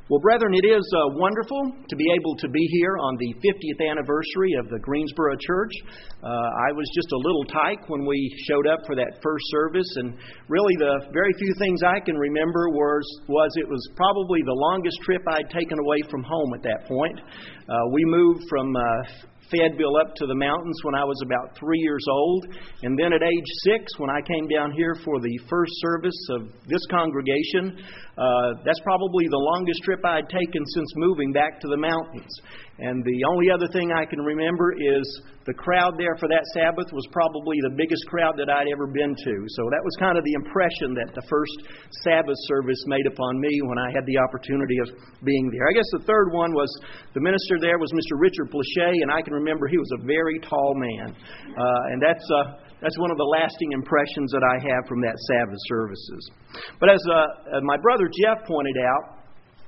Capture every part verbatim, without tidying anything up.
Well, brethren, it is uh, wonderful to be able to be here on the fiftieth anniversary of the Greensboro Church. Uh, I was just a little tyke when we showed up for that first service, and really the very few things I can remember was, was it was probably the longest trip I'd taken away from home at that point. Uh, we moved from uh, Fayetteville up to the mountains when I was about three years old. And then at age six, when I came down here for the first service of this congregation, uh, that's probably the longest trip I had taken since moving back to the mountains. And the only other thing I can remember is the crowd there for that Sabbath was probably the biggest crowd that I'd ever been to. So that was kind of the impression that the first Sabbath service made upon me when I had the opportunity of being there. I guess the third one was the minister there was Mister Richard Plauché, and I can remember he was a very tall man. Uh, and that's uh, that's one of the lasting impressions that I have from that Sabbath services. But as uh, my brother Jeff pointed out,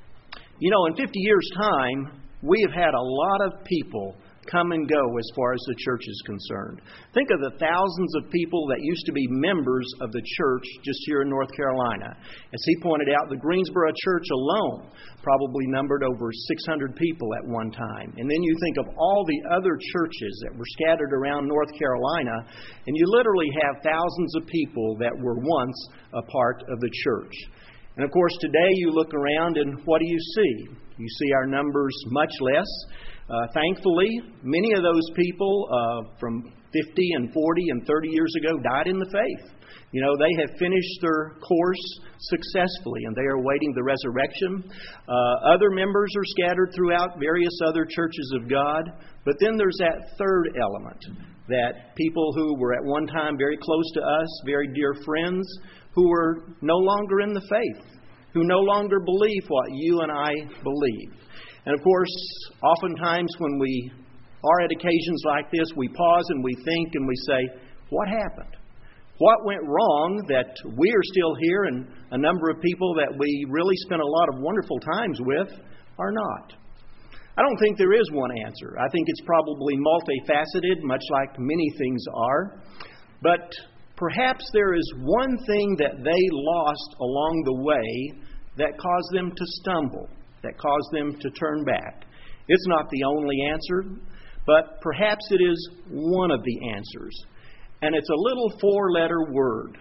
you know, in fifty years' time, we have had a lot of people come and go as far as the church is concerned. Think of the thousands of people that used to be members of the church just here in North Carolina. As he pointed out, the Greensboro Church alone probably numbered over six hundred people at one time. And then you think of all the other churches that were scattered around North Carolina, and you literally have thousands of people that were once a part of the church. And of course, today you look around and what do you see? You see our numbers much less. Uh, thankfully, many of those people uh, from fifty and forty and thirty years ago died in the faith. You know, they have finished their course successfully and they are awaiting the resurrection. Uh, other members are scattered throughout various other churches of God. But then there's that third element, that people who were at one time very close to us, very dear friends, who are no longer in the faith, who no longer believe what you and I believe. And of course, oftentimes when we are at occasions like this, we pause and we think and we say, what happened? What went wrong that we are still here and a number of people that we really spent a lot of wonderful times with are not? I don't think there is one answer. I think it's probably multifaceted, much like many things are. But perhaps there is one thing that they lost along the way that caused them to stumble, that caused them to turn back. It's not the only answer, but perhaps it is one of the answers. And it's a little four-letter word.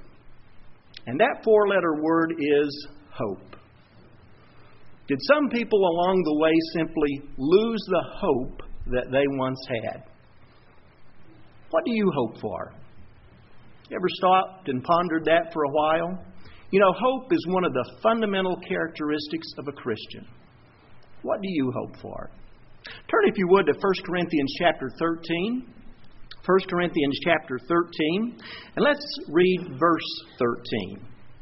And that four-letter word is hope. Did some people along the way simply lose the hope that they once had? What do you hope for? You ever stopped and pondered that for a while? You know, hope is one of the fundamental characteristics of a Christian. What do you hope for? Turn, if you would, to First Corinthians chapter thirteen. First Corinthians chapter thirteen. And let's read verse thirteen.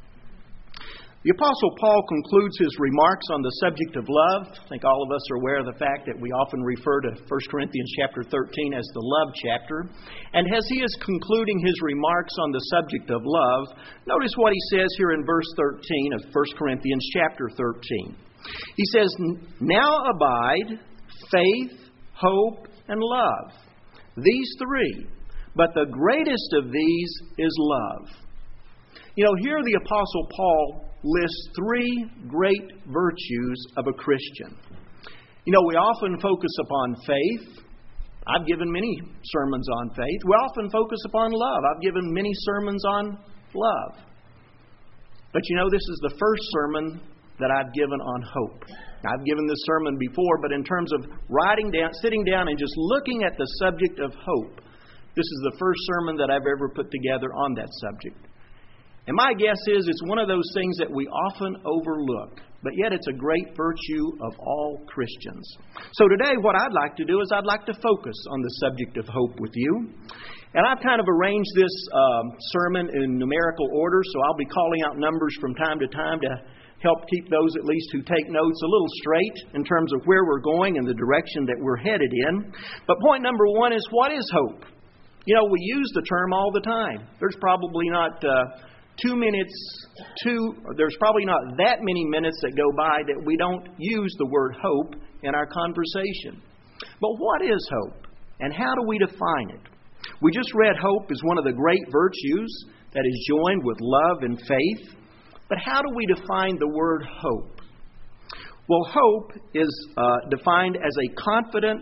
The Apostle Paul concludes his remarks on the subject of love. I think all of us are aware of the fact that we often refer to First Corinthians chapter thirteen as the love chapter. And as he is concluding his remarks on the subject of love, notice what he says here in verse thirteen of First Corinthians chapter thirteen. He says, "Now abide faith, hope, and love. These three, but the greatest of these is love." You know, here the Apostle Paul lists three great virtues of a Christian. You know, we often focus upon faith. I've given many sermons on faith. We often focus upon love. I've given many sermons on love. But you know, this is the first sermon that I've given on hope. I've given this sermon before, but in terms of writing down, sitting down and just looking at the subject of hope, this is the first sermon that I've ever put together on that subject. And my guess is it's one of those things that we often overlook, but yet it's a great virtue of all Christians. So today what I'd like to do is I'd like to focus on the subject of hope with you. And I've kind of arranged this um, sermon in numerical order, so I'll be calling out numbers from time to time to help keep those at least who take notes a little straight in terms of where we're going and the direction that we're headed in. But point number one is, what is hope? You know, we use the term all the time. There's probably not uh, two minutes, two, there's probably not that many minutes that go by that we don't use the word hope in our conversation. But what is hope? And how do we define it? We just read hope is one of the great virtues that is joined with love and faith. But how do we define the word hope? Well, hope is uh, defined as a confident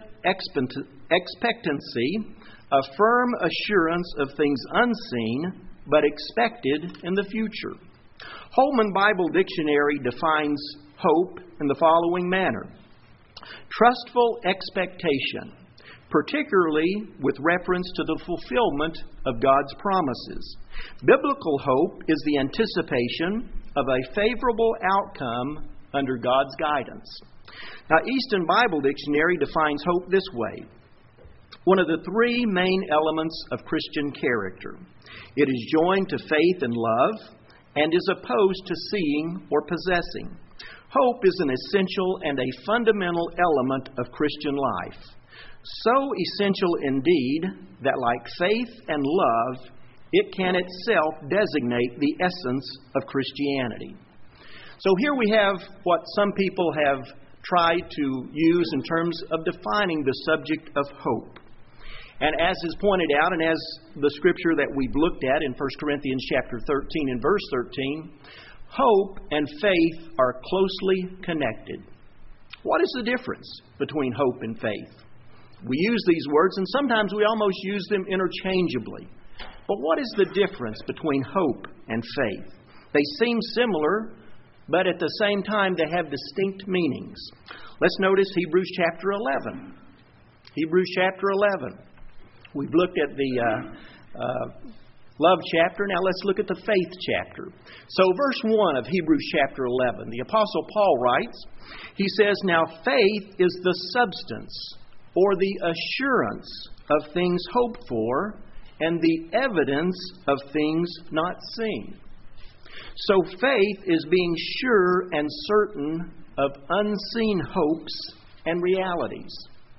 expectancy, a firm assurance of things unseen but expected in the future. Holman Bible Dictionary defines hope in the following manner: trustful expectation, particularly with reference to the fulfillment of God's promises. Biblical hope is the anticipation of a favorable outcome under God's guidance. Now, Easton Bible Dictionary defines hope this way: one of the three main elements of Christian character. It is joined to faith and love and is opposed to seeing or possessing. Hope is an essential and a fundamental element of Christian life. So essential indeed that, like faith and love, it can itself designate the essence of Christianity. So here we have what some people have tried to use in terms of defining the subject of hope. And as is pointed out, and as the scripture that we've looked at in First Corinthians chapter thirteen and verse thirteen, hope and faith are closely connected. What is the difference between hope and faith? We use these words, and sometimes we almost use them interchangeably. But what is the difference between hope and faith? They seem similar, but at the same time they have distinct meanings. Let's notice Hebrews chapter eleven. Hebrews chapter eleven. We've looked at the uh, uh, love chapter. Now let's look at the faith chapter. So verse one of Hebrews chapter eleven, the Apostle Paul writes, he says, "Now faith is the substance or the assurance of things hoped for and the evidence of things not seen." So faith is being sure and certain of unseen hopes and realities.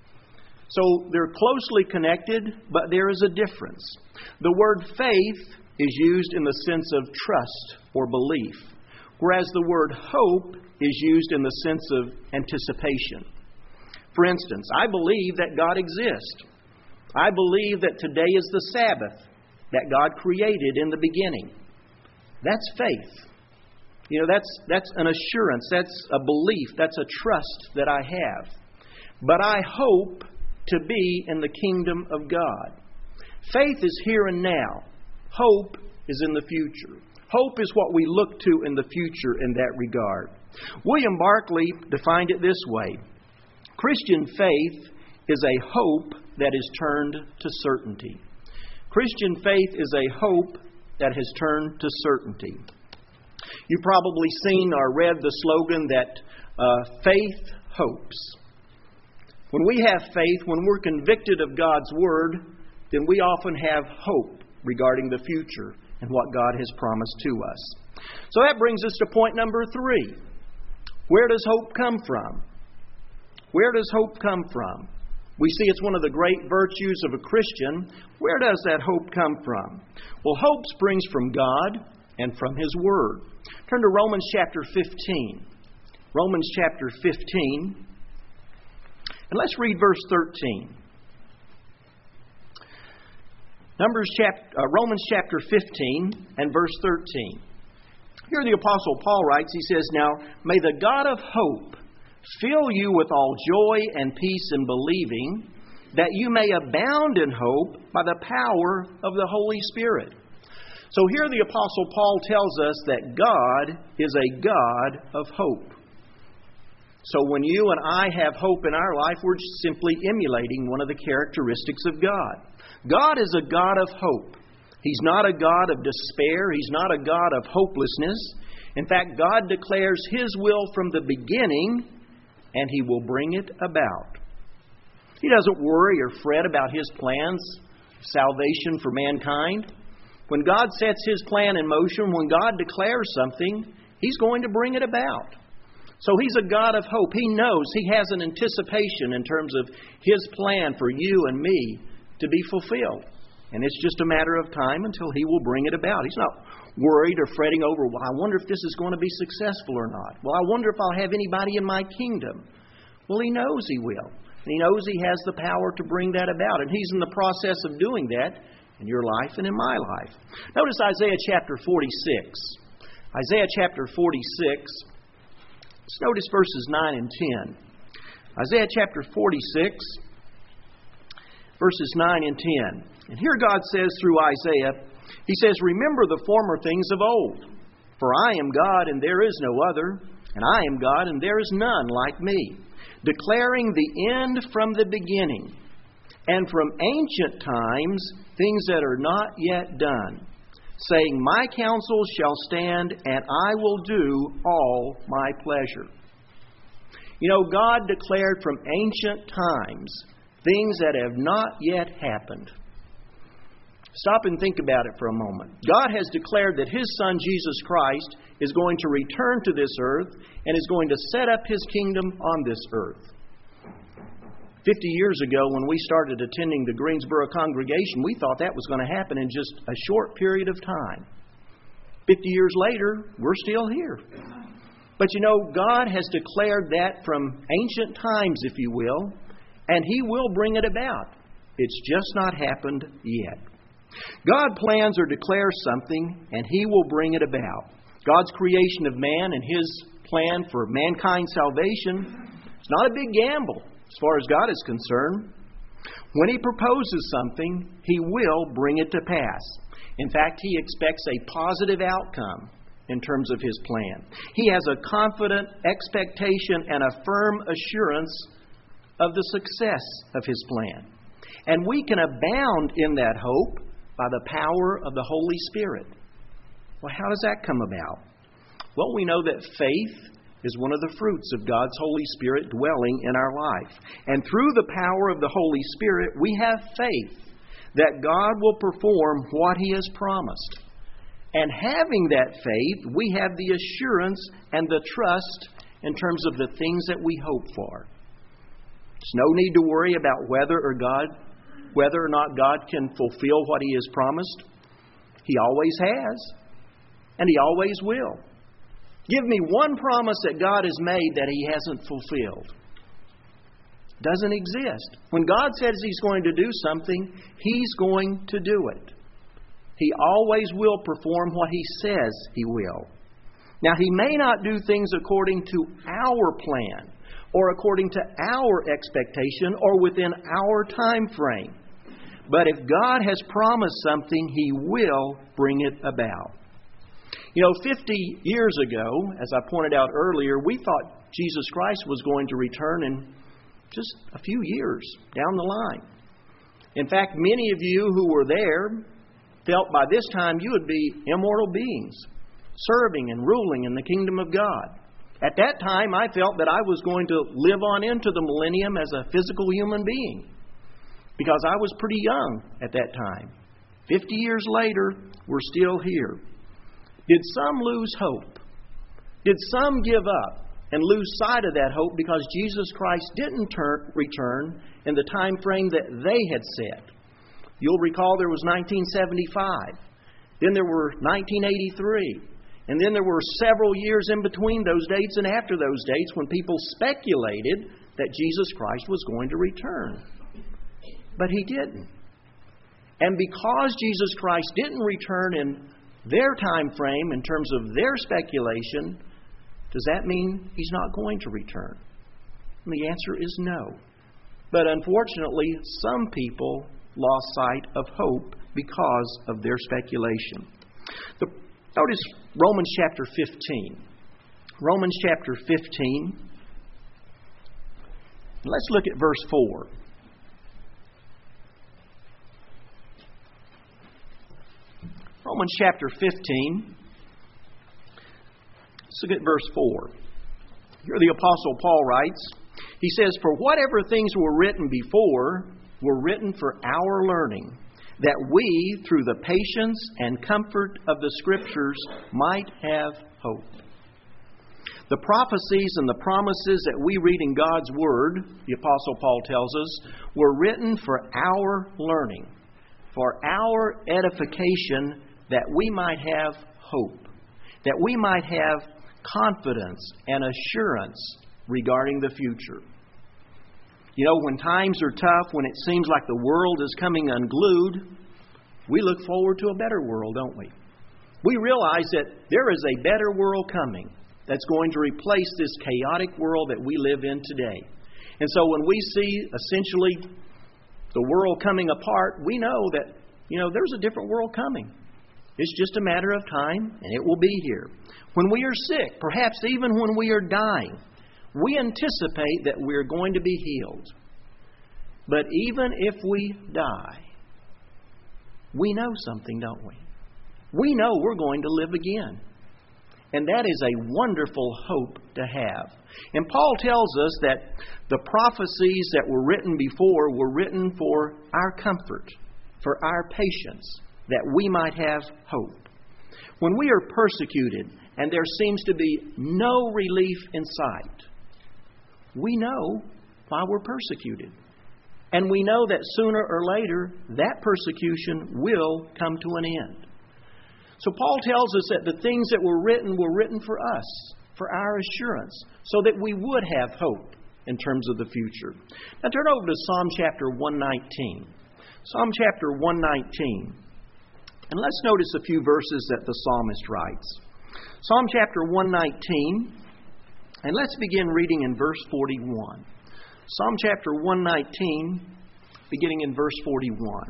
So they're closely connected, but there is a difference. The word faith is used in the sense of trust or belief, whereas the word hope is used in the sense of anticipation. For instance, I believe that God exists. I believe that today is the Sabbath that God created in the beginning. That's faith. You know, that's that's an assurance. That's a belief. That's a trust that I have. But I hope to be in the kingdom of God. Faith is here and now. Hope is in the future. Hope is what we look to in the future in that regard. William Barclay defined it this way: Christian faith is a hope that is turned to certainty. Christian faith is a hope that has turned to certainty. You've probably seen or read the slogan that uh, faith hopes. When we have faith, when we're convicted of God's Word, then we often have hope regarding the future and what God has promised to us. So that brings us to point number three. Where does hope come from? Where does hope come from? We see it's one of the great virtues of a Christian. Where does that hope come from? Well, hope springs from God and from His Word. Turn to Romans chapter fifteen. Romans chapter fifteen. And let's read verse thirteen. Numbers chapter, uh, Romans chapter fifteen and verse thirteen. Here the Apostle Paul writes, he says, "Now may the God of hope fill you with all joy and peace in believing, that you may abound in hope by the power of the Holy Spirit." So here the Apostle Paul tells us that God is a God of hope. So when you and I have hope in our life, we're simply emulating one of the characteristics of God. God is a God of hope. He's not a God of despair. He's not a God of hopelessness. In fact, God declares His will from the beginning, and He will bring it about. He doesn't worry or fret about His plans of salvation for mankind. When God sets His plan in motion, when God declares something, He's going to bring it about. So He's a God of hope. He knows He has an anticipation in terms of His plan for you and me to be fulfilled. And it's just a matter of time until He will bring it about. He's not worried or fretting over, well, I wonder if this is going to be successful or not. Well, I wonder if I'll have anybody in my kingdom. Well, He knows He will. And He knows He has the power to bring that about. And He's in the process of doing that in your life and in my life. Notice Isaiah chapter forty-six. Isaiah chapter forty-six Let's notice verses nine and ten. Isaiah chapter forty-six, verses nine and ten. And here God says through Isaiah, He says, "Remember the former things of old. For I am God and there is no other, and I am God and there is none like me, declaring the end from the beginning, and from ancient times things that are not yet done, saying, My counsel shall stand, and I will do all my pleasure." You know, God declared from ancient times things that have not yet happened. Stop and think about it for a moment. God has declared that His Son, Jesus Christ, is going to return to this earth and is going to set up His kingdom on this earth. Fifty years ago, when we started attending the Greensboro congregation, we thought that was going to happen in just a short period of time. Fifty years later, we're still here. But you know, God has declared that from ancient times, if you will, and He will bring it about. It's just not happened yet. God plans or declares something, and He will bring it about. God's creation of man and His plan for mankind's salvation is not a big gamble as far as God is concerned. When He proposes something, He will bring it to pass. In fact, He expects a positive outcome in terms of His plan. He has a confident expectation and a firm assurance of the success of His plan. And we can abound in that hope by the power of the Holy Spirit. Well, how does that come about? Well, we know that faith is one of the fruits of God's Holy Spirit dwelling in our life. And through the power of the Holy Spirit, we have faith that God will perform what He has promised. And having that faith, we have the assurance and the trust in terms of the things that we hope for. There's no need to worry about whether or God Whether or not God can fulfill what He has promised. He always has, and He always will. Give me one promise that God has made that He hasn't fulfilled. Doesn't exist. When God says He's going to do something, He's going to do it. He always will perform what He says He will. Now, He may not do things according to our plan, or according to our expectation, or within our time frame. But if God has promised something, He will bring it about. You know, fifty years ago, as I pointed out earlier, we thought Jesus Christ was going to return in just a few years down the line. In fact, many of you who were there felt by this time you would be immortal beings, serving and ruling in the kingdom of God. At that time, I felt that I was going to live on into the millennium as a physical human being, because I was pretty young at that time. Fifty years later, we're still here. Did some lose hope? Did some give up and lose sight of that hope because Jesus Christ didn't turn, return in the time frame that they had set? You'll recall there was nineteen seventy-five. Then there were nineteen eighty-three. And then there were several years in between those dates and after those dates when people speculated that Jesus Christ was going to return. But He didn't. And because Jesus Christ didn't return in their time frame in terms of their speculation, does that mean He's not going to return? And the answer is no. But unfortunately, some people lost sight of hope because of their speculation. The, notice Romans chapter fifteen. Romans chapter fifteen. Let's look at verse four. Romans chapter fifteen. Let's look at verse four. Here the Apostle Paul writes, he says, "For whatever things were written before were written for our learning, that we, through the patience and comfort of the Scriptures, might have hope." The prophecies and the promises that we read in God's Word, the Apostle Paul tells us, were written for our learning, for our edification, that we might have hope, that we might have confidence and assurance regarding the future. You know, when times are tough, when it seems like the world is coming unglued, we look forward to a better world, don't we? We realize that there is a better world coming. that's going to replace this chaotic world that we live in today. And so when we see essentially the world coming apart, we know that, you know, there's a different world coming. It's just a matter of time, and it will be here. When we are sick, perhaps even when we are dying, we anticipate that we're going to be healed. But even if we die, we know something, don't we? We know we're going to live again. And that is a wonderful hope to have. And Paul tells us that the prophecies that were written before were written for our comfort, for our patience, that we might have hope. When we are persecuted and there seems to be no relief in sight, we know why we're persecuted. And we know that sooner or later that persecution will come to an end. So Paul tells us that the things that were written were written for us, for our assurance, so that we would have hope in terms of the future. Now turn over to Psalm chapter one nineteen. Psalm chapter one nineteen. And let's notice a few verses that the psalmist writes. Psalm chapter one nineteen, and let's begin reading in verse forty-one. Psalm chapter one nineteen, beginning in verse forty-one.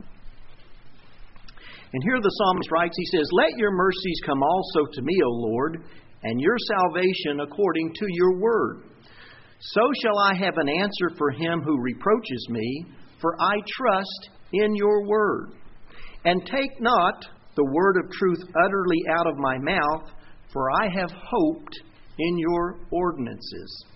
And here the psalmist writes, he says, "Let your mercies come also to me, O Lord, and your salvation according to your word. So shall I have an answer for him who reproaches me, for I trust in your word. And take not the word of truth utterly out of my mouth, for I have hoped in your ordinances."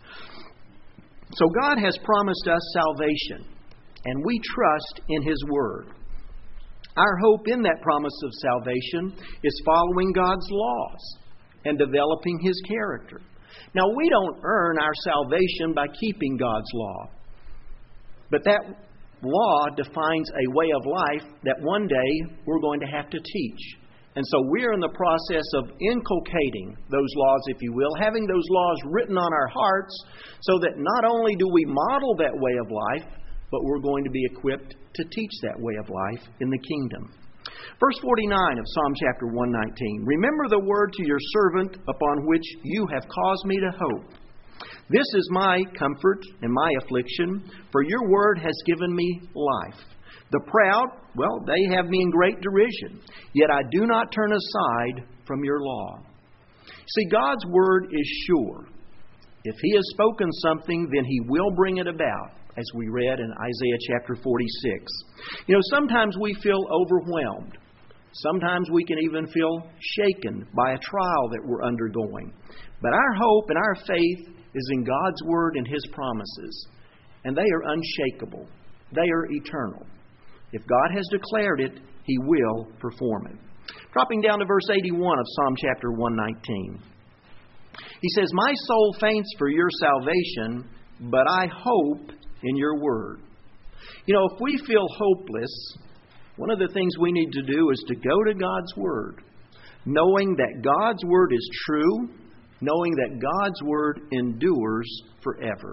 So God has promised us salvation, and we trust in His word. Our hope in that promise of salvation is following God's laws and developing His character. Now, we don't earn our salvation by keeping God's law, but that law defines a way of life that one day we're going to have to teach. And so we're in the process of inculcating those laws, if you will, having those laws written on our hearts so that not only do we model that way of life, but we're going to be equipped to teach that way of life in the kingdom. Verse forty-nine of Psalm chapter one nineteen. "Remember the word to your servant upon which you have caused me to hope. This is my comfort and my affliction, for your word has given me life. The proud, well, they have me in great derision, yet I do not turn aside from your law." See, God's word is sure. If He has spoken something, then He will bring it about, as we read in Isaiah chapter forty-six. You know, sometimes we feel overwhelmed. Sometimes we can even feel shaken by a trial that we're undergoing. But our hope and our faith is in God's word and His promises. And they are unshakable. They are eternal. If God has declared it, He will perform it. Dropping down to verse eighty-one of Psalm chapter one nineteen. He says, "My soul faints for your salvation, but I hope in your word." You know, if we feel hopeless, one of the things we need to do is to go to God's word, knowing that God's word is true, knowing that God's word endures forever.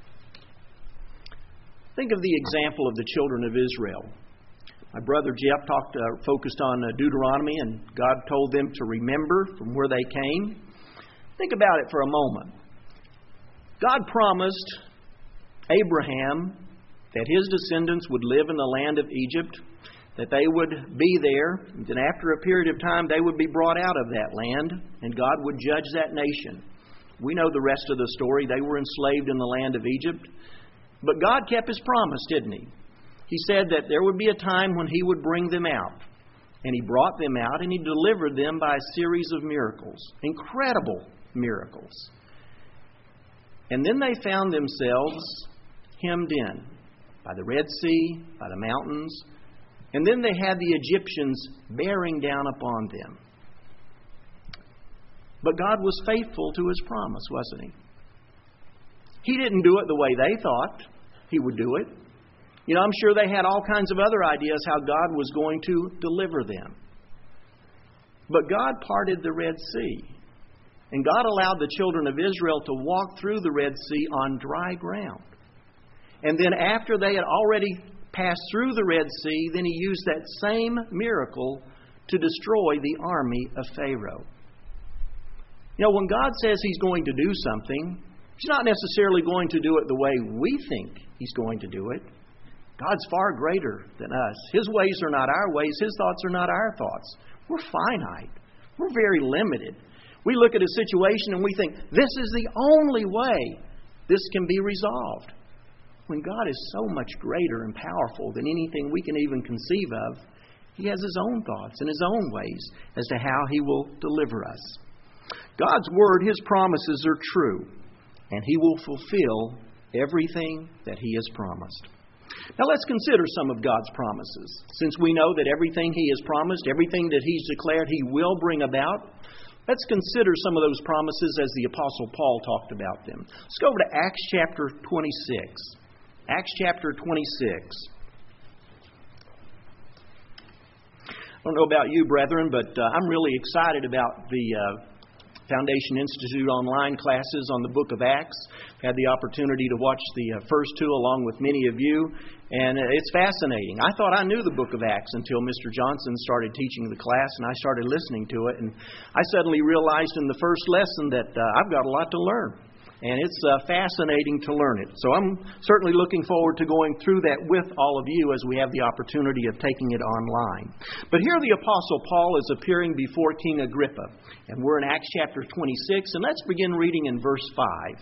Think of the example of the children of Israel. My brother Jeff talked, uh, focused on uh, Deuteronomy, and God told them to remember from where they came. Think about it for a moment. God promised Abraham that his descendants would live in the land of Egypt, that they would be there, and then after a period of time they would be brought out of that land, and God would judge that nation. We know the rest of the story. They were enslaved in the land of Egypt. But God kept His promise, didn't He? He said that there would be a time when He would bring them out. And He brought them out, and He delivered them by a series of miracles. Incredible miracles. And then they found themselves hemmed in by the Red Sea, by the mountains. And then they had the Egyptians bearing down upon them. But God was faithful to His promise, wasn't He? He didn't do it the way they thought He would do it. You know, I'm sure they had all kinds of other ideas how God was going to deliver them. But God parted the Red Sea. And God allowed the children of Israel to walk through the Red Sea on dry ground. And then after they had already passed through the Red Sea, then He used that same miracle to destroy the army of Pharaoh. You know, when God says He's going to do something, He's not necessarily going to do it the way we think He's going to do it. God's far greater than us. His ways are not our ways. His thoughts are not our thoughts. We're finite. We're very limited. We look at a situation and we think, this is the only way this can be resolved. When God is so much greater and powerful than anything we can even conceive of, He has His own thoughts and His own ways as to how He will deliver us. God's Word, His promises are true, and He will fulfill everything that He has promised. Now let's consider some of God's promises. Since we know that everything He has promised, everything that He's declared He will bring about, let's consider some of those promises as the Apostle Paul talked about them. Let's go over to Acts chapter twenty-six. Acts chapter twenty-six. I don't know about you, brethren, but uh, I'm really excited about the uh, Foundation Institute online classes on the book of Acts. I've had the opportunity to watch the uh, first two along with many of you, and it's fascinating. I thought I knew the book of Acts until Mister Johnson started teaching the class, and I started listening to it, and I suddenly realized in the first lesson that uh, I've got a lot to learn. And it's uh, fascinating to learn it. So I'm certainly looking forward to going through that with all of you as we have the opportunity of taking it online. But here the Apostle Paul is appearing before King Agrippa. And we're in Acts chapter twenty-six. And let's begin reading in verse five.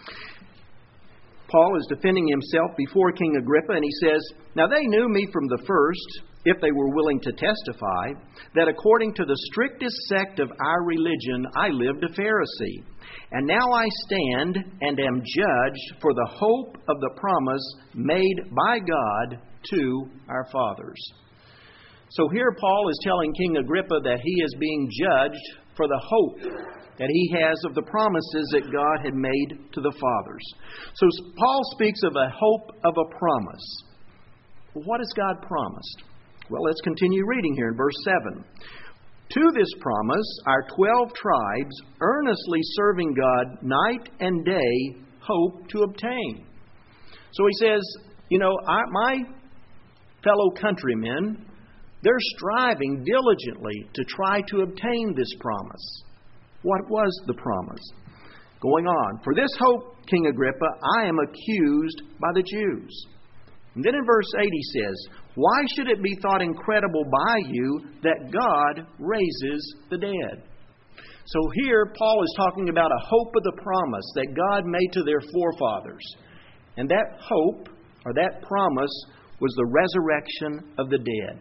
Paul is defending himself before King Agrippa, and he says, "Now they knew me from the first, if they were willing to testify, that according to the strictest sect of our religion I lived a Pharisee. And now I stand and am judged for the hope of the promise made by God to our fathers." So here Paul is telling King Agrippa that he is being judged for the hope that he has of the promises that God had made to the fathers. So Paul speaks of a hope of a promise. Well, what has God promised? Well, let's continue reading here in verse seven. "To this promise, our twelve tribes, earnestly serving God night and day, hope to obtain." So he says, you know, I, my fellow countrymen, they're striving diligently to try to obtain this promise. What was the promise? Going on, "For this hope, King Agrippa, I am accused by the Jews." And then in verse eight he says, "Why should it be thought incredible by you that God raises the dead?" So here Paul is talking about a hope of the promise that God made to their forefathers. And that hope, or that promise, was the resurrection of the dead.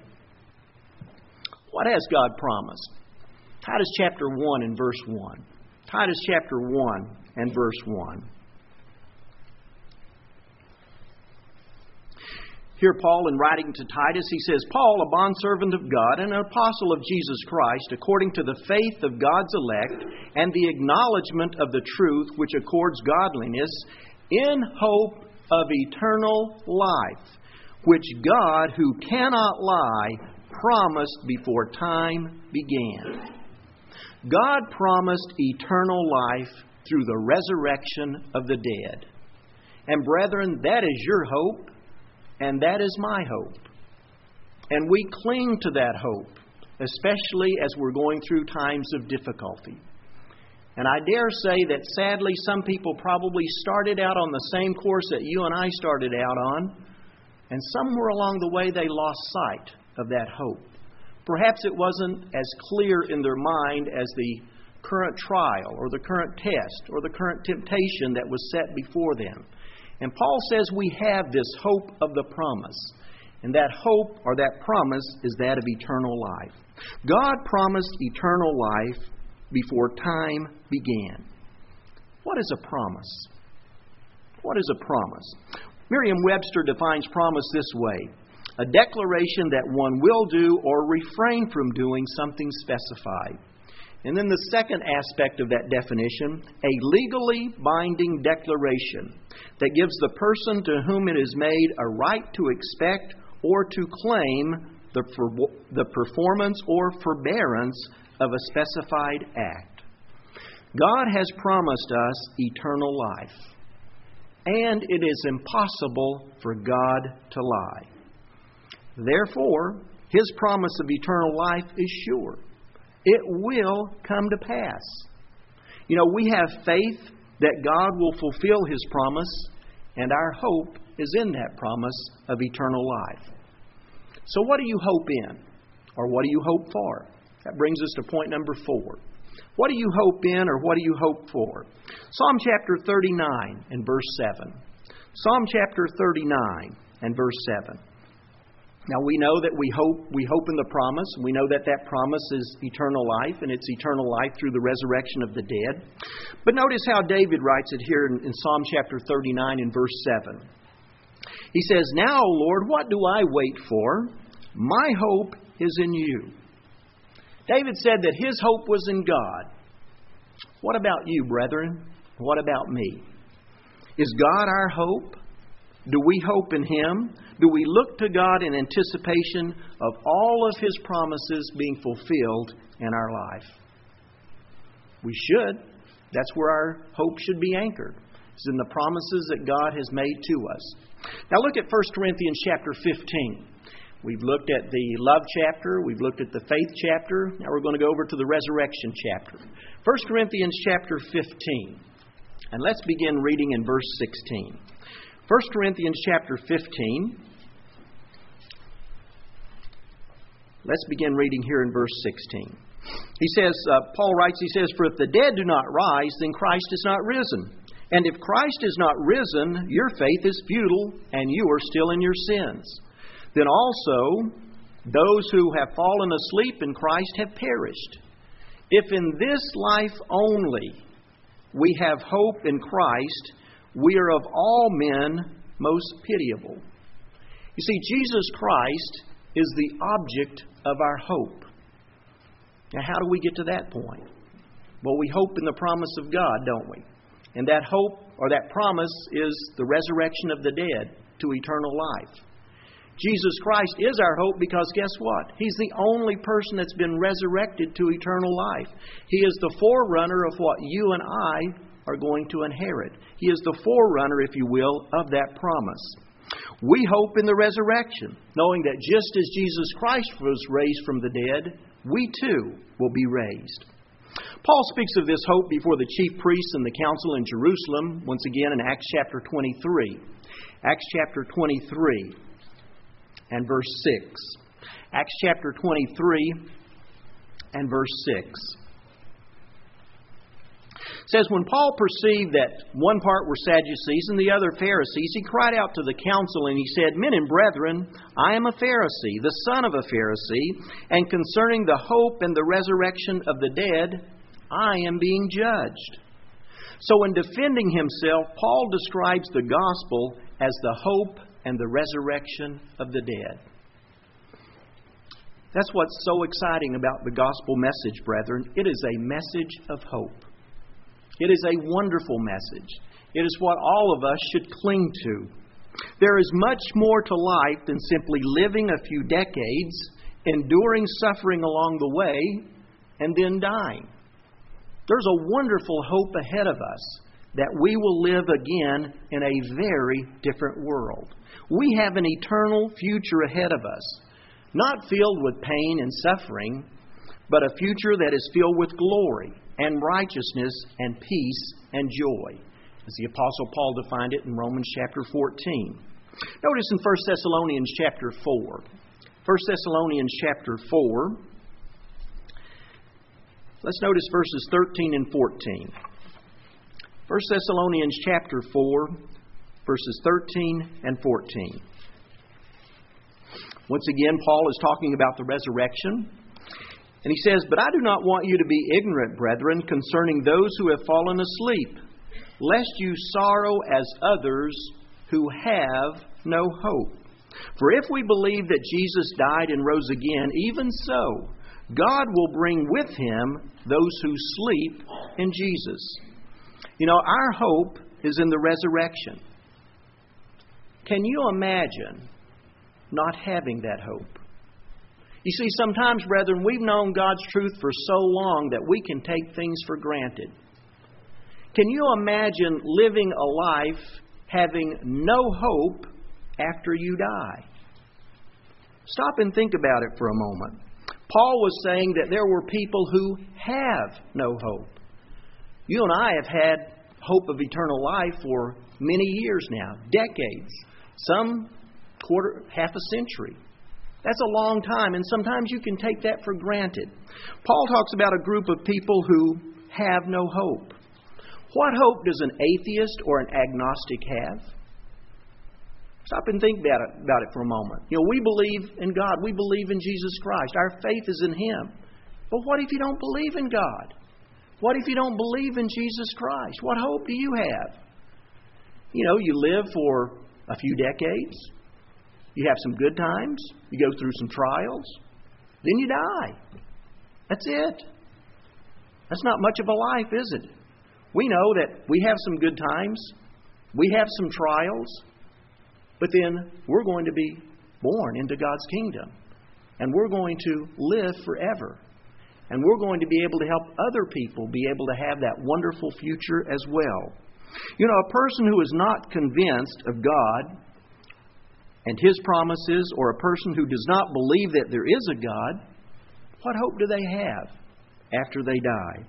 What has God promised? Titus chapter one and verse one. Titus chapter one and verse one. Here Paul, in writing to Titus, he says, "Paul, a bondservant of God and an apostle of Jesus Christ, according to the faith of God's elect and the acknowledgement of the truth which accords godliness, in hope of eternal life, which God, who cannot lie, promised before time began." God promised eternal life through the resurrection of the dead. And brethren, that is your hope. And that is my hope. And we cling to that hope, especially as we're going through times of difficulty. And I dare say that sadly some people probably started out on the same course that you and I started out on, and somewhere along the way they lost sight of that hope. Perhaps it wasn't as clear in their mind as the current trial or the current test or the current temptation that was set before them. And Paul says we have this hope of the promise. And that hope or that promise is that of eternal life. God promised eternal life before time began. What is a promise? What is a promise? Merriam-Webster defines promise this way: a declaration that one will do or refrain from doing something specified. And then the second aspect of that definition, a legally binding declaration that gives the person to whom it is made a right to expect or to claim the, for, the performance or forbearance of a specified act. God has promised us eternal life, and it is impossible for God to lie. Therefore, His promise of eternal life is sure. It will come to pass. You know, we have faith that God will fulfill His promise, and our hope is in that promise of eternal life. So what do you hope in? Or what do you hope for? That brings us to point number four. What do you hope in, or what do you hope for? Psalm chapter thirty-nine and verse seven. Psalm chapter thirty-nine and verse seven. Now we know that we hope we hope in the promise. We know that that promise is eternal life, and it's eternal life through the resurrection of the dead. But notice how David writes it here in, in Psalm chapter thirty-nine and verse seven. He says, "Now, O Lord, what do I wait for? My hope is in you." David said that his hope was in God. What about you, brethren? What about me? Is God our hope? Do we hope in Him? Do we look to God in anticipation of all of His promises being fulfilled in our life? We should. That's where our hope should be anchored. It's in the promises that God has made to us. Now look at First Corinthians chapter fifteen. We've looked at the love chapter. We've looked at the faith chapter. Now we're going to go over to the resurrection chapter. First Corinthians chapter fifteen. And let's begin reading in verse sixteen. First Corinthians chapter fifteen. Let's begin reading here in verse sixteen. He says, uh, Paul writes, he says, "For if the dead do not rise, then Christ is not risen. And if Christ is not risen, your faith is futile, and you are still in your sins. Then also, those who have fallen asleep in Christ have perished. If in this life only we have hope in Christ, we are of all men most pitiable." You see, Jesus Christ is the object of our hope. Now, how do we get to that point? Well, we hope in the promise of God, don't we? And that hope, or that promise, is the resurrection of the dead to eternal life. Jesus Christ is our hope because guess what? He's the only person that's been resurrected to eternal life. He is the forerunner of what you and I are going to inherit. He is the forerunner, if you will, of that promise. We hope in the resurrection, knowing that just as Jesus Christ was raised from the dead, we too will be raised. Paul speaks of this hope before the chief priests and the council in Jerusalem, once again in Acts chapter twenty-three. Acts chapter twenty-three and verse six. Acts chapter twenty-three and verse six. It says, "When Paul perceived that one part were Sadducees and the other Pharisees, he cried out to the council and he said, 'Men and brethren, I am a Pharisee, the son of a Pharisee, and concerning the hope and the resurrection of the dead, I am being judged.'" So in defending himself, Paul describes the gospel as the hope and the resurrection of the dead. That's what's so exciting about the gospel message, brethren. It is a message of hope. It is a wonderful message. It is what all of us should cling to. There is much more to life than simply living a few decades, enduring suffering along the way, and then dying. There's a wonderful hope ahead of us that we will live again in a very different world. We have an eternal future ahead of us, not filled with pain and suffering, but a future that is filled with glory and righteousness and peace and joy, as the Apostle Paul defined it in Romans chapter fourteen. Notice in First Thessalonians chapter four. First Thessalonians chapter four. Let's notice verses thirteen and fourteen. First Thessalonians chapter four, verses thirteen and fourteen. Once again, Paul is talking about the resurrection. And he says, "But I do not want you to be ignorant, brethren, concerning those who have fallen asleep, lest you sorrow as others who have no hope. For if we believe that Jesus died and rose again, even so, God will bring with Him those who sleep in Jesus." You know, our hope is in the resurrection. Can you imagine not having that hope? You see, sometimes, brethren, we've known God's truth for so long that we can take things for granted. Can you imagine living a life having no hope after you die? Stop and think about it for a moment. Paul was saying that there were people who have no hope. You and I have had hope of eternal life for many years now, decades, some quarter, half a century. That's a long time, and sometimes you can take that for granted. Paul talks about a group of people who have no hope. What hope does an atheist or an agnostic have? Stop and think about it, about it for a moment. You know, we believe in God. We believe in Jesus Christ. Our faith is in Him. But what if you don't believe in God? What if you don't believe in Jesus Christ? What hope do you have? You know, you live for a few decades. You have some good times. You go through some trials. Then you die. That's it. That's not much of a life, is it? We know that we have some good times. We have some trials. But then we're going to be born into God's kingdom. And we're going to live forever. And we're going to be able to help other people be able to have that wonderful future as well. You know, a person who is not convinced of God and His promises, or a person who does not believe that there is a God, what hope do they have after they die?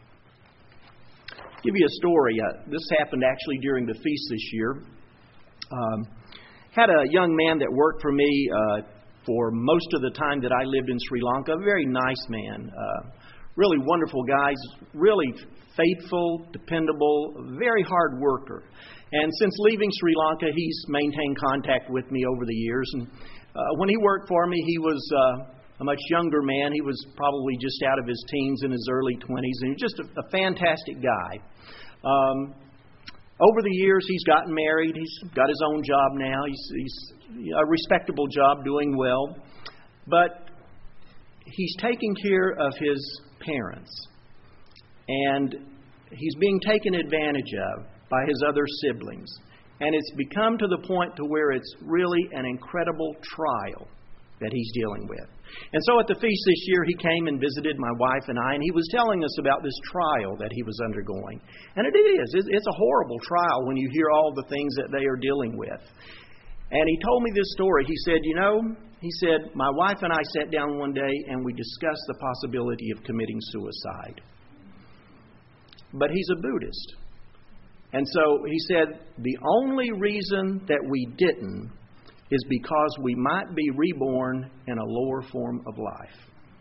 I'll give you a story. Uh, this happened actually during the feast this year. Um, had a young man that worked for me uh, for most of the time that I lived in Sri Lanka. A very nice man. Uh, really wonderful guy. Really faithful, dependable, very hard worker. And since leaving Sri Lanka, he's maintained contact with me over the years. And uh, when he worked for me, he was uh, a much younger man. He was probably just out of his teens, in his early twenties. And he's just a, a fantastic guy. Um, over the years, he's gotten married. He's got his own job now. He's, he's a respectable job, doing well. But he's taking care of his parents. And he's being taken advantage of by his other siblings. And it's become to the point to where it's really an incredible trial that he's dealing with. And so at the feast this year, he came and visited my wife and I, and he was telling us about this trial that he was undergoing. And it is. It's a horrible trial when you hear all the things that they are dealing with. And he told me this story. He said, you know, he said, my wife and I sat down one day and we discussed the possibility of committing suicide. But he's a Buddhist. And so he said, the only reason that we didn't is because we might be reborn in a lower form of life.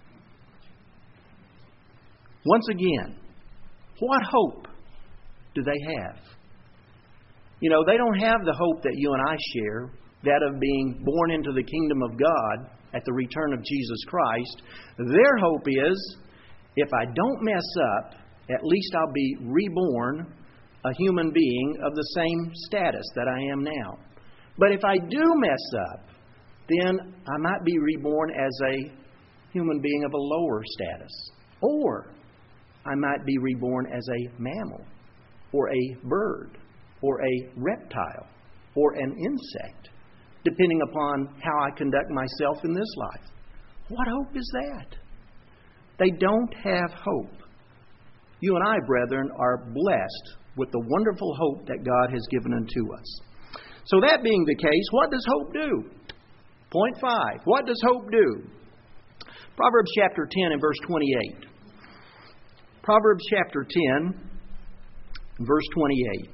Once again, what hope do they have? You know, they don't have the hope that you and I share, that of being born into the kingdom of God at the return of Jesus Christ. Their hope is, if I don't mess up, at least I'll be reborn a human being of the same status that I am now. But if I do mess up, then I might be reborn as a human being of a lower status. Or I might be reborn as a mammal, or a bird, or a reptile, or an insect, depending upon how I conduct myself in this life. What hope is that? They don't have hope. You and I, brethren, are blessed with the wonderful hope that God has given unto us. So that being the case, what does hope do? Point five. What does hope do? Proverbs chapter ten and verse twenty-eight. Proverbs chapter ten and verse twenty-eight.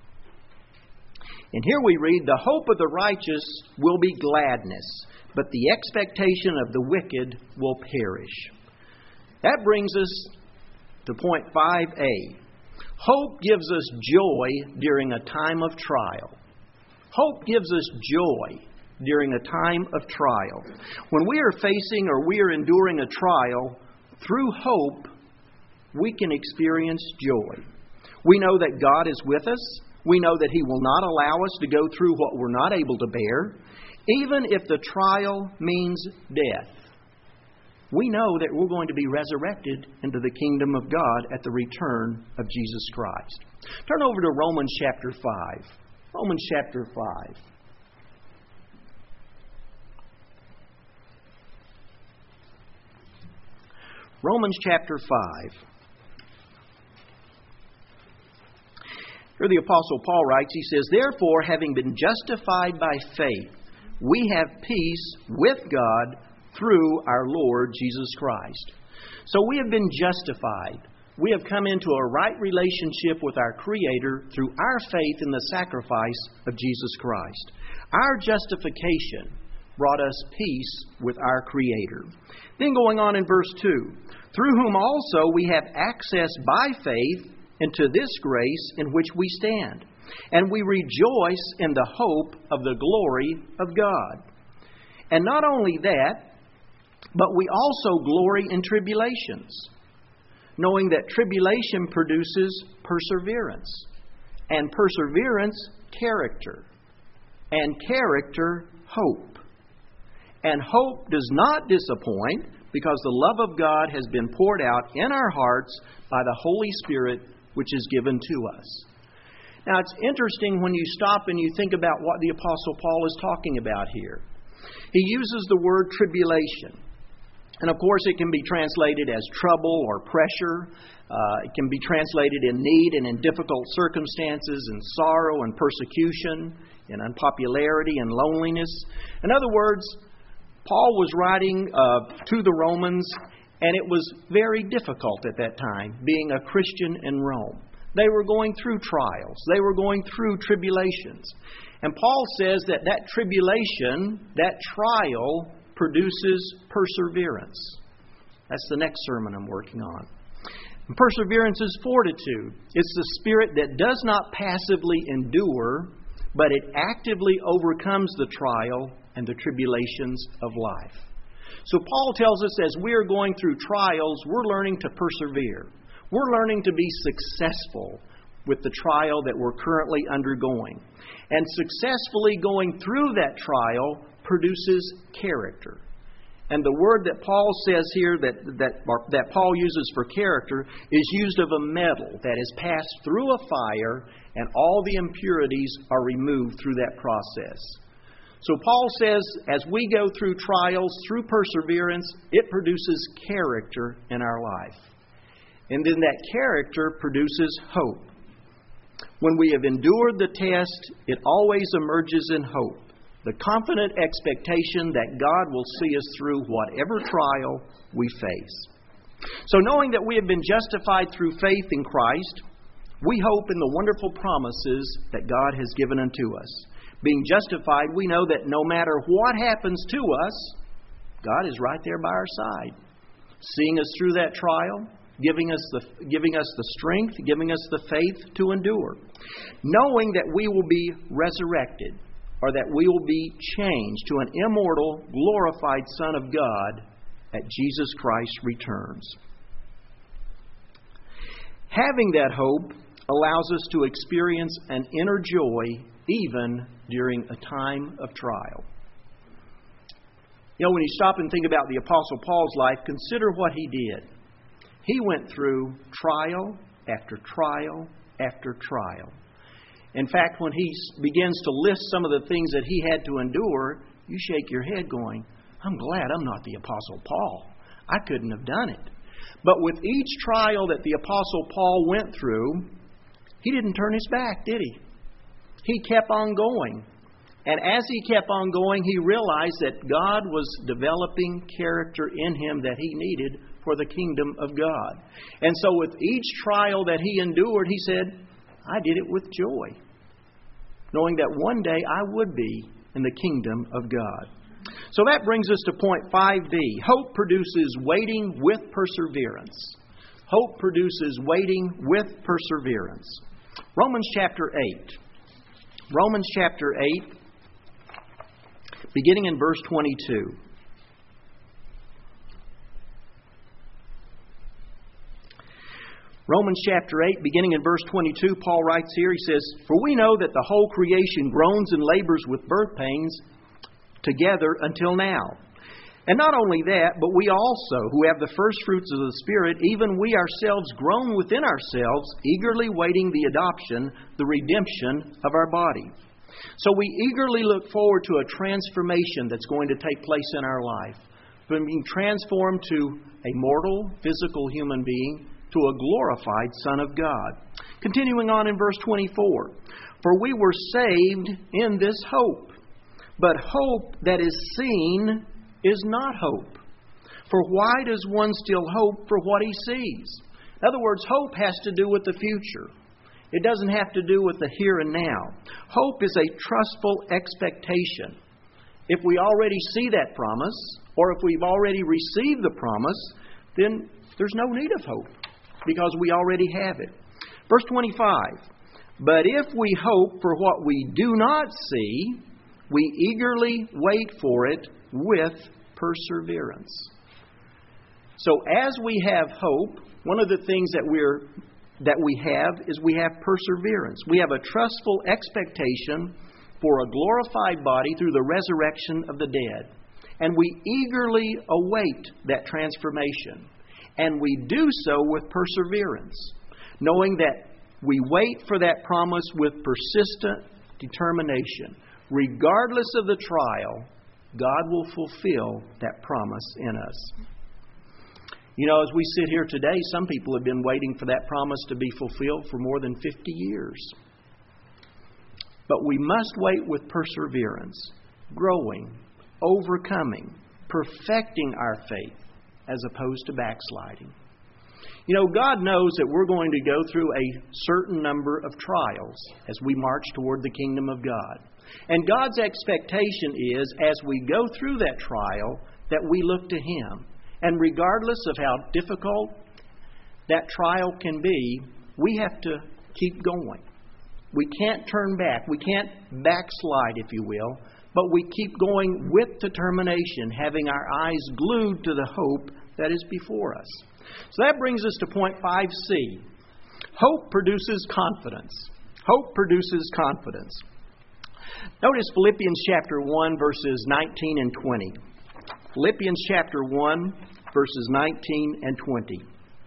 And here we read, the hope of the righteous will be gladness, but the expectation of the wicked will perish. That brings us to point five A. Hope gives us joy during a time of trial. Hope gives us joy during a time of trial. When we are facing or we are enduring a trial, through hope, we can experience joy. We know that God is with us. We know that He will not allow us to go through what we're not able to bear, even if the trial means death. We know that we're going to be resurrected into the kingdom of God at the return of Jesus Christ. Turn over to Romans chapter five. Romans chapter five. Romans chapter five. Here the Apostle Paul writes, he says, therefore, having been justified by faith, we have peace with God through our Lord Jesus Christ. So we have been justified. We have come into a right relationship with our Creator through our faith in the sacrifice of Jesus Christ. Our justification brought us peace with our Creator. Then going on in verse two, through whom also we have access by faith into this grace in which we stand, and we rejoice in the hope of the glory of God. And not only that, but we also glory in tribulations, knowing that tribulation produces perseverance, and perseverance, character, and character, hope. And hope does not disappoint, because the love of God has been poured out in our hearts by the Holy Spirit, which is given to us. Now, it's interesting when you stop and you think about what the Apostle Paul is talking about here. He uses the word tribulation. And of course, it can be translated as trouble or pressure. Uh, it can be translated in need and in difficult circumstances, in sorrow and persecution, in unpopularity and loneliness. In other words, Paul was writing uh, to the Romans, and it was very difficult at that time, being a Christian in Rome. They were going through trials. They were going through tribulations. And Paul says that that tribulation, that trial, produces perseverance. That's the next sermon I'm working on. And perseverance is fortitude. It's the spirit that does not passively endure, but it actively overcomes the trial and the tribulations of life. So Paul tells us as we are going through trials, we're learning to persevere. We're learning to be successful with the trial that we're currently undergoing. And successfully going through that trial produces character. And the word that Paul says here, that, that, that Paul uses for character, is used of a metal that is passed through a fire, and all the impurities are removed through that process. So Paul says, as we go through trials, through perseverance, it produces character in our life. And then that character produces hope. When we have endured the test, it always emerges in hope. The confident expectation that God will see us through whatever trial we face. So knowing that we have been justified through faith in Christ, we hope in the wonderful promises that God has given unto us. Being justified, we know that no matter what happens to us, God is right there by our side, seeing us through that trial, giving us the giving us the strength, giving us the faith to endure. Knowing that we will be resurrected, or that we will be changed to an immortal, glorified Son of God at Jesus Christ's returns. Having that hope allows us to experience an inner joy even during a time of trial. You know, when you stop and think about the Apostle Paul's life, consider what he did. He went through trial after trial after trial. In fact, when he begins to list some of the things that he had to endure, you shake your head going, I'm glad I'm not the Apostle Paul. I couldn't have done it. But with each trial that the Apostle Paul went through, he didn't turn his back, did he? He kept on going. And as he kept on going, he realized that God was developing character in him that he needed for the kingdom of God. And so with each trial that he endured, he said, I did it with joy, knowing that one day I would be in the kingdom of God. So that brings us to point five B. Hope produces waiting with perseverance. Hope produces waiting with perseverance. Romans chapter eight. Romans chapter eight, beginning in verse twenty-two. Romans chapter eight, beginning in verse twenty-two, Paul writes here, he says, For we know that the whole creation groans and labors with birth pains together until now. And not only that, but we also, who have the first fruits of the Spirit, even we ourselves groan within ourselves, eagerly waiting the adoption, the redemption of our body. So we eagerly look forward to a transformation that's going to take place in our life. From being transformed to a mortal, physical human being, to a glorified Son of God. Continuing on in verse twenty-four. For we were saved in this hope. But hope that is seen is not hope. For why does one still hope for what he sees? In other words, hope has to do with the future. It doesn't have to do with the here and now. Hope is a trustful expectation. If we already see that promise, or if we've already received the promise, then there's no need of hope because we already have it. Verse twenty-five, but if we hope for what we do not see, we eagerly wait for it with perseverance. So as we have hope, one of the things that we're that we have is we have perseverance. We have a trustful expectation for a glorified body through the resurrection of the dead. And we eagerly await that transformation. And we do so with perseverance, knowing that we wait for that promise with persistent determination. Regardless of the trial, God will fulfill that promise in us. You know, as we sit here today, some people have been waiting for that promise to be fulfilled for more than fifty years. But we must wait with perseverance, growing, overcoming, perfecting our faith, as opposed to backsliding. You know, God knows that we're going to go through a certain number of trials as we march toward the kingdom of God. And God's expectation is, as we go through that trial, that we look to Him. And regardless of how difficult that trial can be, we have to keep going. We can't turn back. We can't backslide, if you will. But we keep going with determination, having our eyes glued to the hope that is before us. So that brings us to point five C. Hope produces confidence. Hope produces confidence. Notice Philippians chapter one, verses nineteen and twenty. Philippians chapter one, verses nineteen and twenty.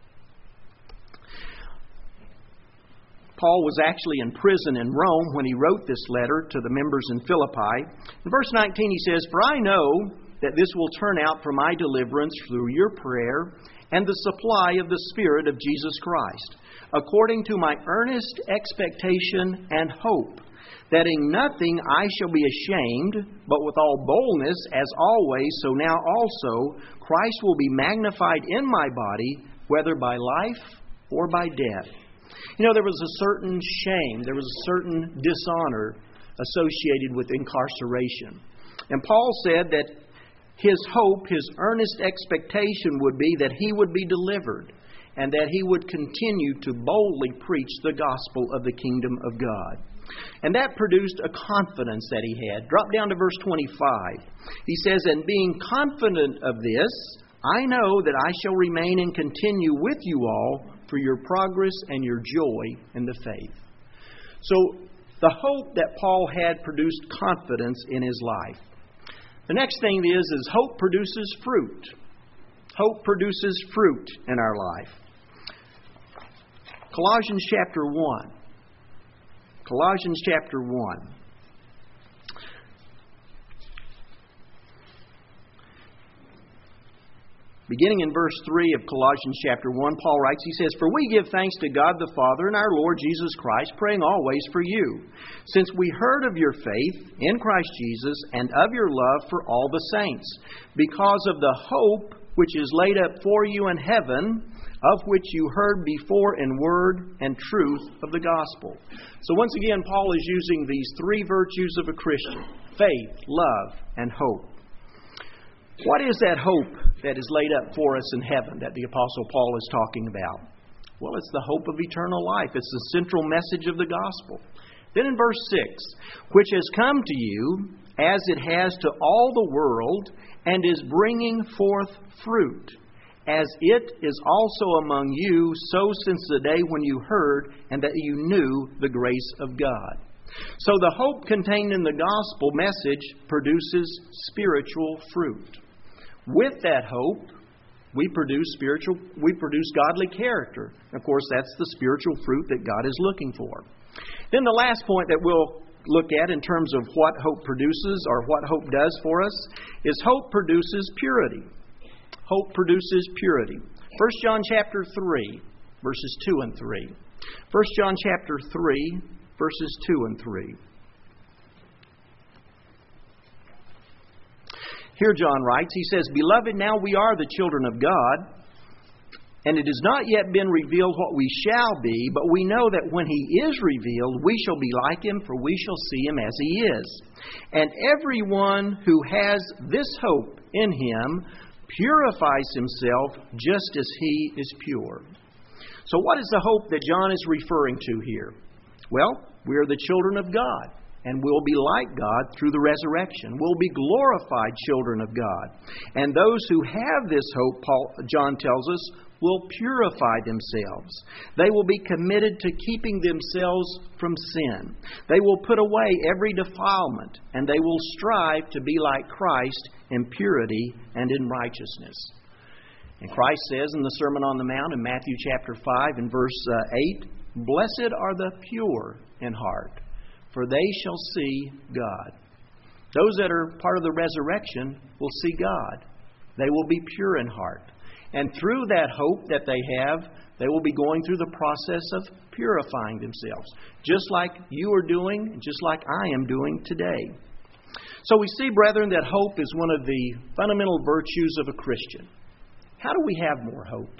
Paul was actually in prison in Rome when he wrote this letter to the members in Philippi. In verse nineteen he says, "For I know that this will turn out for my deliverance through your prayer and the supply of the Spirit of Jesus Christ, according to my earnest expectation and hope, that in nothing I shall be ashamed, but with all boldness, as always, so now also, Christ will be magnified in my body, whether by life or by death." You know, there was a certain shame, there was a certain dishonor associated with incarceration. And Paul said that his hope, his earnest expectation would be that he would be delivered and that he would continue to boldly preach the gospel of the kingdom of God. And that produced a confidence that he had. Drop down to verse twenty-five. He says, "And being confident of this, I know that I shall remain and continue with you all for your progress and your joy in the faith." So the hope that Paul had produced confidence in his life. The next thing is, is hope produces fruit. Hope produces fruit in our life. Colossians chapter one. Colossians chapter one. Beginning in verse three of Colossians chapter one, Paul writes, he says, "For we give thanks to God the Father and our Lord Jesus Christ, praying always for you, since we heard of your faith in Christ Jesus and of your love for all the saints, because of the hope which is laid up for you in heaven, of which you heard before in word and truth of the gospel." So once again, Paul is using these three virtues of a Christian: faith, love, and hope. What is that hope that is laid up for us in heaven that the Apostle Paul is talking about? Well, it's the hope of eternal life. It's the central message of the gospel. Then in verse six, "which has come to you as it has to all the world and is bringing forth fruit, as it is also among you, so since the day when you heard and that you knew the grace of God." So the hope contained in the gospel message produces spiritual fruit. With that hope, we produce spiritual, we produce godly character. Of course, that's the spiritual fruit that God is looking for. Then the last point that we'll look at in terms of what hope produces or what hope does for us is hope produces purity. Hope produces purity. First John chapter three, verses two and three. First John chapter three, verses two and three. Here John writes, he says, "Beloved, now we are the children of God, And it has not yet been revealed what we shall be, but we know that when He is revealed, we shall be like Him, for we shall see Him as He is. And everyone who has this hope in Him purifies himself just as He is pure. So what is the hope that John is referring to here? Well, we are the children of God, and we'll be like God through the resurrection. We'll be glorified children of God. And those who have this hope, Paul, John tells us, will purify themselves. They will be committed to keeping themselves from sin. They will put away every defilement, and they will strive to be like Christ in purity and in righteousness. And Christ says in the Sermon on the Mount in Matthew chapter five and verse eight, "Blessed are the pure in heart, for they shall see God." Those that are part of the resurrection will see God. They will be pure in heart. And through that hope that they have, they will be going through the process of purifying themselves, just like you are doing, just like I am doing today. So we see, brethren, that hope is one of the fundamental virtues of a Christian. How do we have more hope?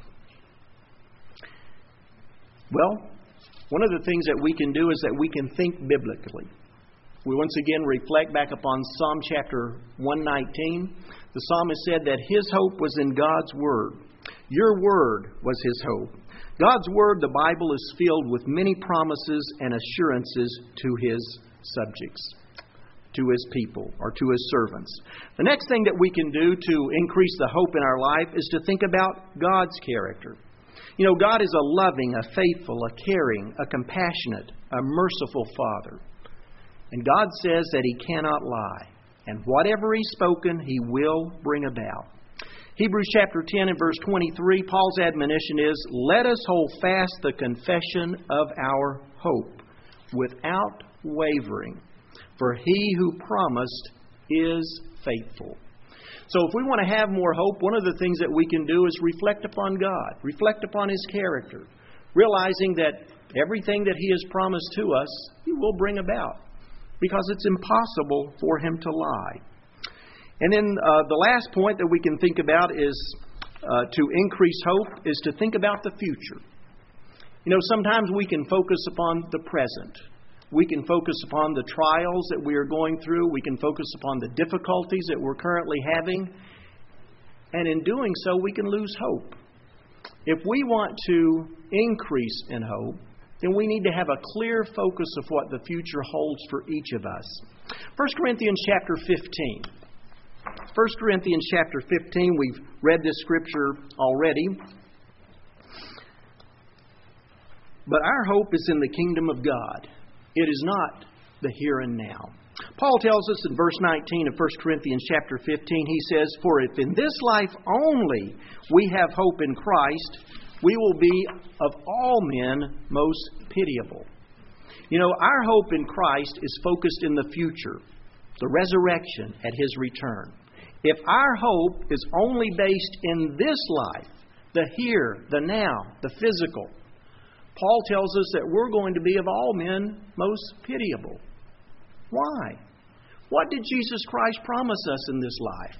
Well, one of the things that we can do is that we can think biblically. We once again reflect back upon Psalm chapter one nineteen. The psalmist said that his hope was in God's Word. Your Word was his hope. God's Word, the Bible, is filled with many promises and assurances to His subjects, to His people, or to His servants. The next thing that we can do to increase the hope in our life is to think about God's character. You know, God is a loving, a faithful, a caring, a compassionate, a merciful Father. And God says that He cannot lie. And whatever He's spoken, He will bring about. Hebrews chapter ten and verse twenty-three, Paul's admonition is, "Let us hold fast the confession of our hope without wavering. For He who promised is faithful." So if we want to have more hope, one of the things that we can do is reflect upon God, reflect upon His character, realizing that everything that He has promised to us, He will bring about, because it's impossible for Him to lie. And then uh, the last point that we can think about is uh, to increase hope is to think about the future. You know, sometimes we can focus upon the present. We can focus upon the trials that we are going through. We can focus upon the difficulties that we're currently having. And in doing so, we can lose hope. If we want to increase in hope, then we need to have a clear focus of what the future holds for each of us. First Corinthians chapter fifteen. First Corinthians chapter fifteen, we've read this scripture already. But our hope is in the kingdom of God. It is not the here and now. Paul tells us in verse nineteen of First Corinthians chapter fifteen, he says, "For if in this life only we have hope in Christ, we will be of all men most pitiable." You know, our hope in Christ is focused in the future, the resurrection at His return. If our hope is only based in this life, the here, the now, the physical, Paul tells us that we're going to be of all men most pitiable. Why? What did Jesus Christ promise us in this life?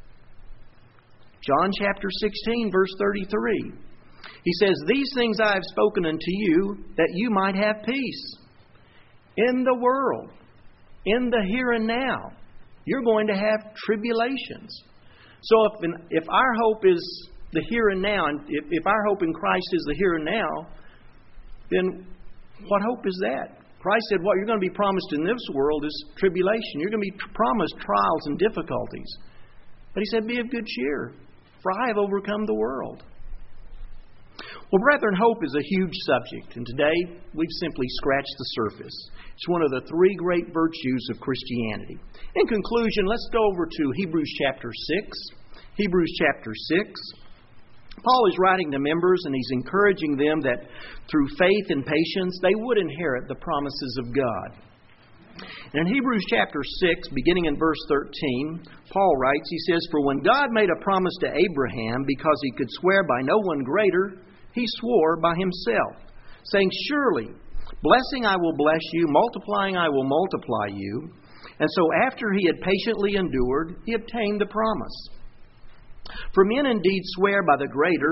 John chapter sixteen, verse thirty-three. He says, "These things I have spoken unto you, that you might have peace." In the world, in the here and now, you're going to have tribulations. So if, if our hope is the here and now, and if, if our hope in Christ is the here and now, then what hope is that? Christ said what you're going to be promised in this world is tribulation. You're going to be promised trials and difficulties. But He said, "Be of good cheer, for I have overcome the world." Well, brethren, hope is a huge subject, and today we've simply scratched the surface. It's one of the three great virtues of Christianity. In conclusion, let's go over to Hebrews chapter six. Hebrews chapter six. Paul is writing to members, and he's encouraging them that through faith and patience, they would inherit the promises of God. And in Hebrews chapter six, beginning in verse thirteen, Paul writes, he says, "For when God made a promise to Abraham, because He could swear by no one greater, He swore by Himself, saying, Surely, blessing I will bless you, multiplying I will multiply you. And so after He had patiently endured, He obtained the promise. For men indeed swear by the greater,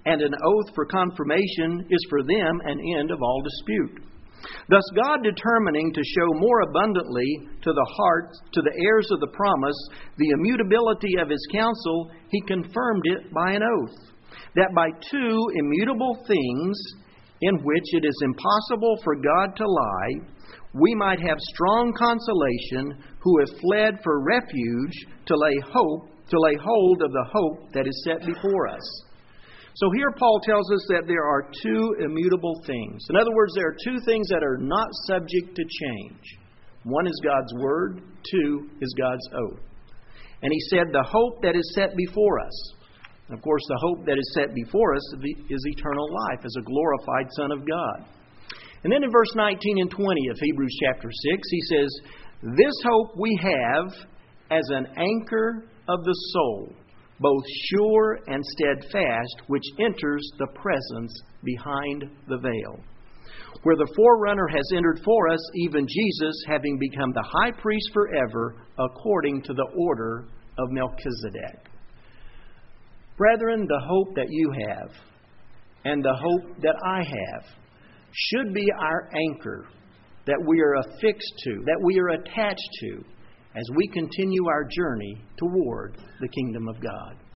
and an oath for confirmation is for them an end of all dispute. Thus God, determining to show more abundantly to the hearts, to the heirs of the promise, the immutability of His counsel, He confirmed it by an oath, that by two immutable things in which it is impossible for God to lie, we might have strong consolation who have fled for refuge to lay hope, to lay hold of the hope that is set before us. So here Paul tells us that there are two immutable things. In other words, there are two things that are not subject to change. One is God's Word. Two is God's oath. And he said the hope that is set before us. Of course, the hope that is set before us is eternal life as a glorified Son of God. And then in verse nineteen and twenty of Hebrews chapter six, he says, this hope we have as an anchor of the soul, both sure and steadfast, which enters the presence behind the veil, where the forerunner has entered for us, even Jesus, having become the high priest forever, according to the order of Melchizedek. Brethren, the hope that you have and the hope that I have should be our anchor that we are affixed to, that we are attached to, as we continue our journey toward the kingdom of God.